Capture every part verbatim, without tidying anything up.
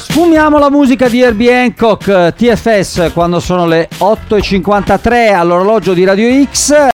Sfumiamo la musica di Herbie Hancock, T F S, quando sono le otto e cinquantatré all'orologio di Radio X.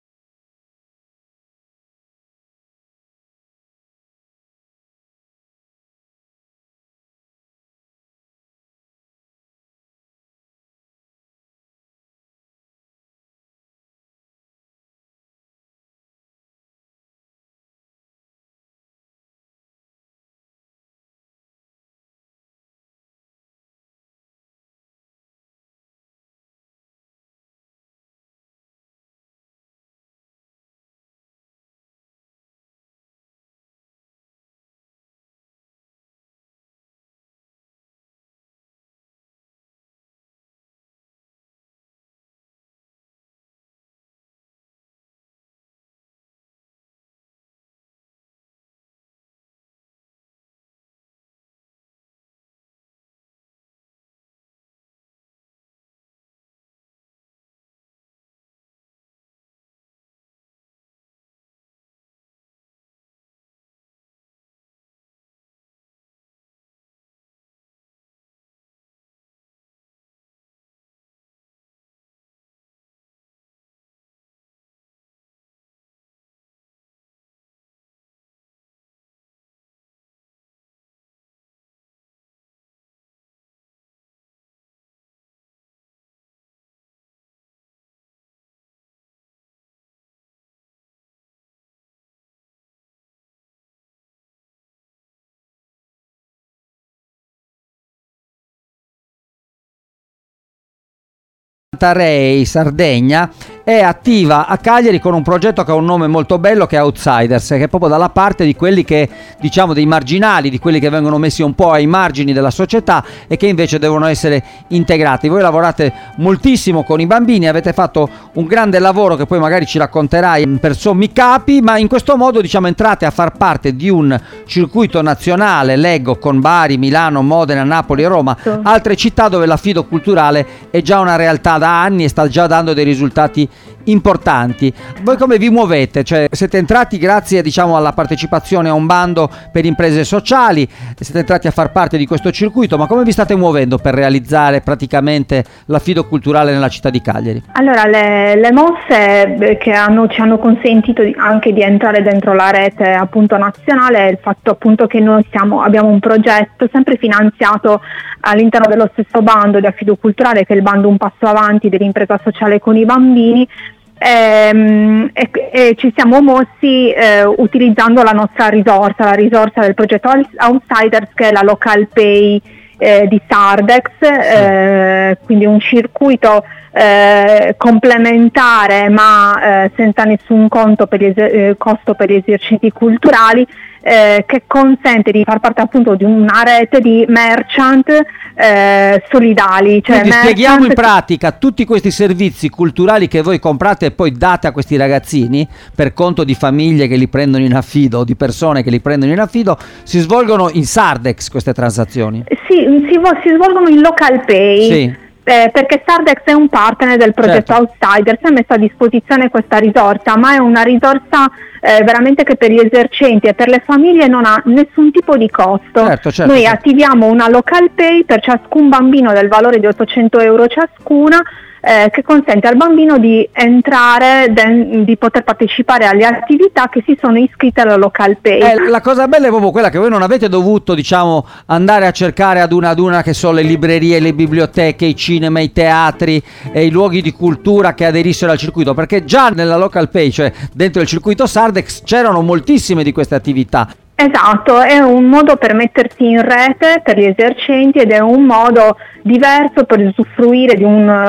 Tarei, Sardegna, è attiva a Cagliari con un progetto che ha un nome molto bello, che è Outsiders, che è proprio dalla parte di quelli che, diciamo, dei marginali, di quelli che vengono messi un po' ai margini della società e che invece devono essere integrati. Voi lavorate moltissimo con i bambini, avete fatto un grande lavoro che poi magari ci racconterai per sommi capi, ma in questo modo, diciamo, entrate a far parte di un circuito nazionale, leggo, con Bari, Milano, Modena, Napoli e Roma, altre città dove l'affido culturale è già una realtà da anni e sta già dando dei risultati importanti. Voi come vi muovete? Cioè, siete entrati grazie, diciamo, alla partecipazione a un bando per imprese sociali, siete entrati a far parte di questo circuito, ma come vi state muovendo per realizzare praticamente l'affido culturale nella città di Cagliari? Allora, le, le mosse che hanno, ci hanno consentito di, anche di entrare dentro la rete appunto nazionale è il fatto appunto che noi siamo, abbiamo un progetto sempre finanziato all'interno dello stesso bando di affido culturale, che è il bando Un Passo Avanti dell'impresa sociale con i bambini. E, e, e ci siamo mossi eh, utilizzando la nostra risorsa, la risorsa del progetto Outsiders, che è la Local Pay eh, di Sardex, eh, quindi un circuito eh, complementare ma eh, senza nessun conto per gli eser- eh, costo per gli esercizi culturali, eh, che consente di far parte appunto di una rete di merchant eh, solidali. Cioè Quindi spieghiamo in merchant... pratica tutti questi servizi culturali che voi comprate e poi date a questi ragazzini per conto di famiglie che li prendono in affido o di persone che li prendono in affido, si svolgono in Sardex queste transazioni? Sì, si, si svolgono in Local Pay. Sì. Eh, perché Sardex è un partner del progetto Certo. Outsiders, ha messo a disposizione questa risorsa, ma è una risorsa eh, veramente che per gli esercenti e per le famiglie non ha nessun tipo di costo. Certo, certo, Noi certo. attiviamo una Local Pay per ciascun bambino del valore di ottocento euro ciascuna, eh, che consente al bambino di entrare, de- di poter partecipare alle attività che si sono iscritte alla Local Pay. Eh, la cosa bella è proprio quella che voi non avete dovuto, diciamo, andare a cercare ad una ad una che sono le librerie, le biblioteche, i cinema, i teatri e i luoghi di cultura che aderissero al circuito, perché già nella Local Pay, cioè dentro il circuito Sardex, c'erano moltissime di queste attività. Esatto, è un modo per mettersi in rete per gli esercenti ed è un modo diverso per usufruire di un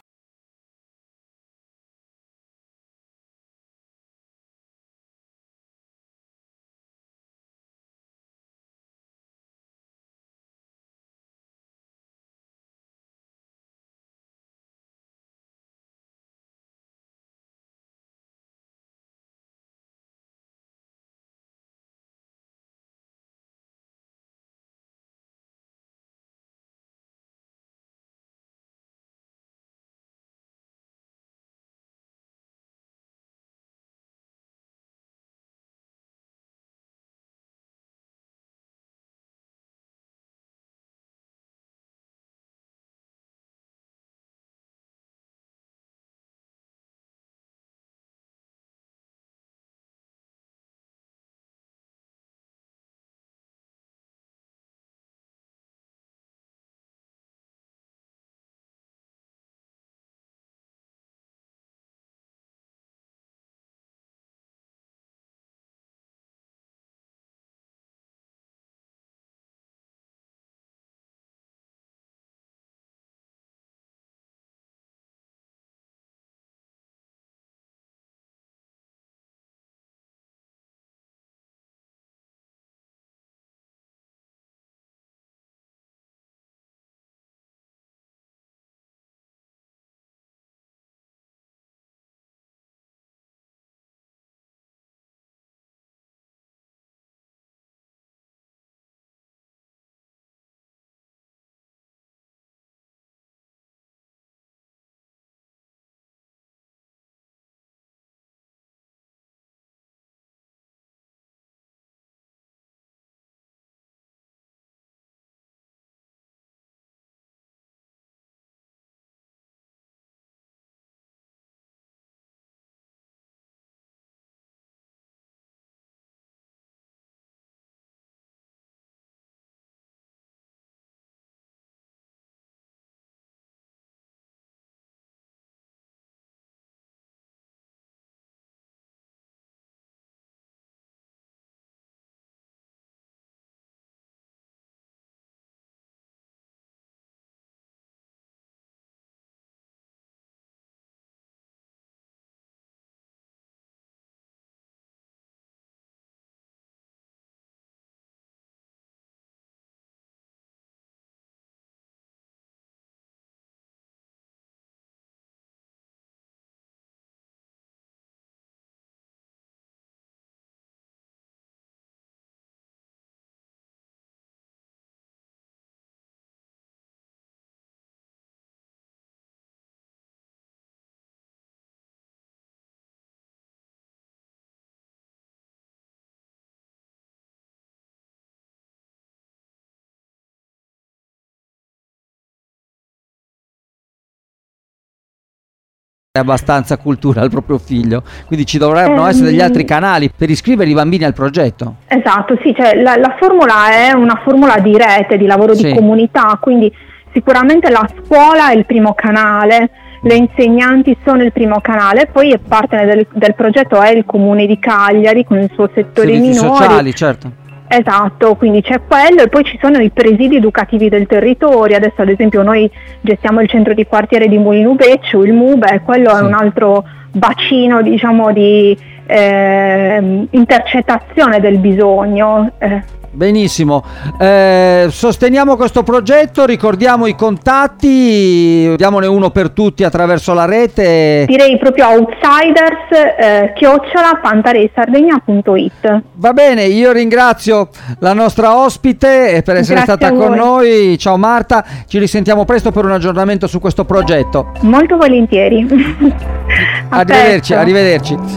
abbastanza cultura al proprio figlio, quindi ci dovrebbero Ehm, essere degli altri canali per iscrivere i bambini al progetto. Esatto, sì, cioè la, la formula è una formula di rete, di lavoro Sì. di comunità, quindi sicuramente la scuola è il primo canale, le insegnanti sono il primo canale, poi il partner del, del progetto è il comune di Cagliari con il suo settore Servizi minori. sociali, certo. Esatto, quindi c'è quello e poi ci sono i presidi educativi del territorio. Adesso ad esempio noi gestiamo il centro di quartiere di Mulino Beccio, il M U B E, quello Sì. è un altro bacino, diciamo, di eh, intercettazione del bisogno. Eh. Benissimo, eh, sosteniamo questo progetto, ricordiamo i contatti, diamone uno per tutti attraverso la rete. Direi proprio outsiders eh, chiocciola pantareisardegna punto it. Va bene, io ringrazio la nostra ospite per essere Grazie stata a con voi. noi. Ciao Marta, ci risentiamo presto per un aggiornamento su questo progetto. Molto volentieri. A Arrivederci, presto. arrivederci.